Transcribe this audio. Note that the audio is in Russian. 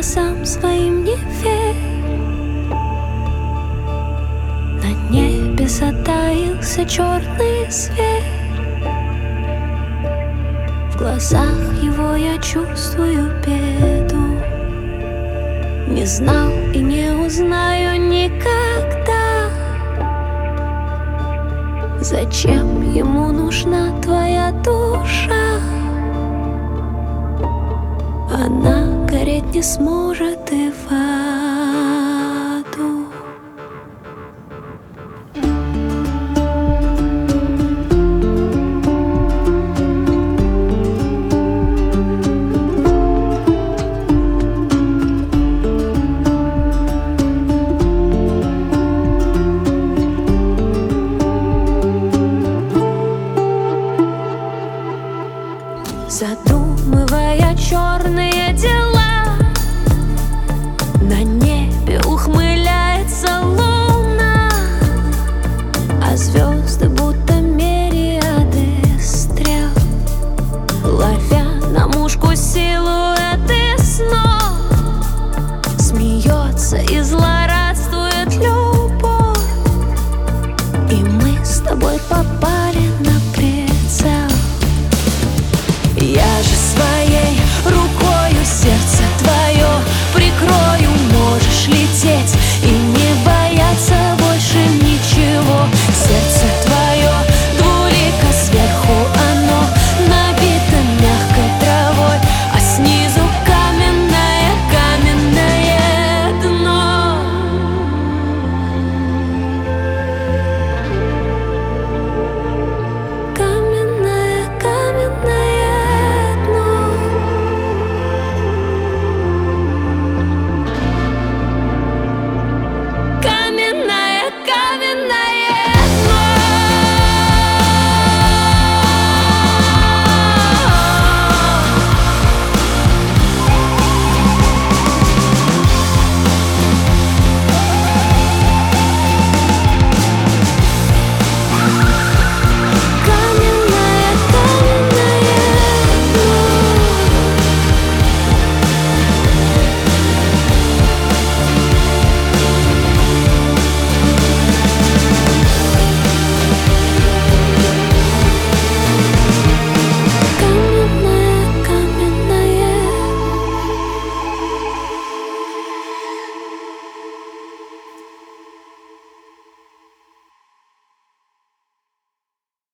глазам своим не верь. На небе затаился черный зверь. В глазах его я чувствую беду. Не знал и не узнаю никогда, зачем ему нужна твоя душа. Она гореть не сможет и вообще.